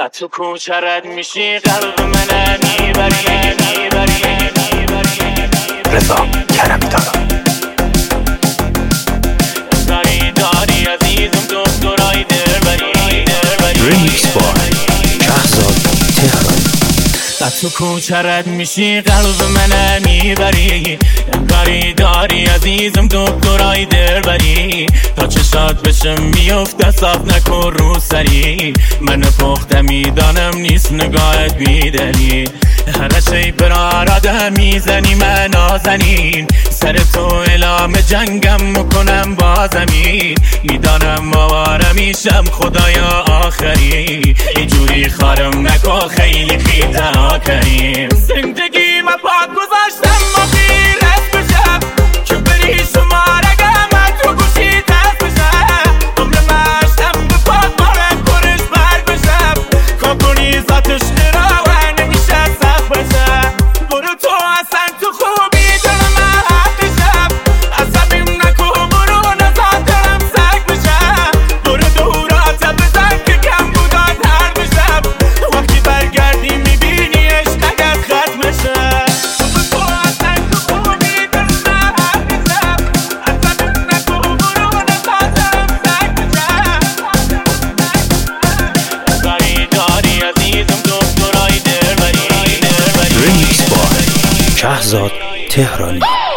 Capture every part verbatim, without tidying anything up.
و تو کوچرت میشی قلب من میبری رضا کرمی دارم داری داری عزیزم دکترای دربری ریمیکس بای شهرزاد تهرانی و تو کوچرت میشی قلب من میبری انگاری داری عزیزم دکترای دربری تا چشات بشه میفته صاف نکن رو سری من پخته میدانم نیست نگاهت بیدلی هر شی براراده میزنی من نازنین سر تو اعلام جنگم میکنم با زمین میدانم آواره میشم خدایا آخری اینجوری خارم نکن خیلی خیلی کریم زندگی ما پاک گذاشتم ما خیر هست بشم که بری شماره گمت رو گوشی دست بشم عمر مشتم به پاک بارم کرش بر بشم کابونی ذاتش قرار نمیشه سخت بشم برو تو اصلا تو خوبی دل من حق بشم عصبیم نکو برو نزاد دلم سک بشم برو دورات بزن که کم بودان هر بشم وقتی برگردی میبینی ریمیکس بای شهرزاد تهرانی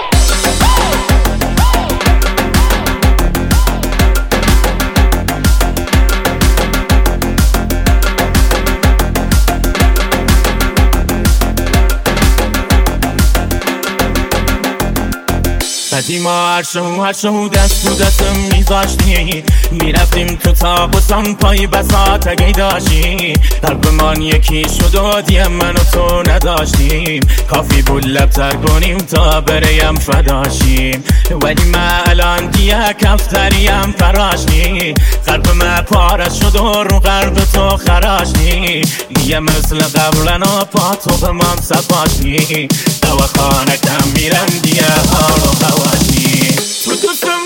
قدیما هرشو هرشو دست تو دستم میذاشتی میرفتیم تو تابستان پای بساط اگه داشتی قلبمان یکی شد و دیم من و تو نداشتیم کافی بود لبتر کنیم تا بریم فداشیم ولی من الان دیگه کفتریم فراشتی قلب من پاره شد و رو قلب تو خراشتی دیگه مثل قبلنا پا تو به من سفاشتی دواخانه کم میرم دیگه حال و خواشتی تو دوستم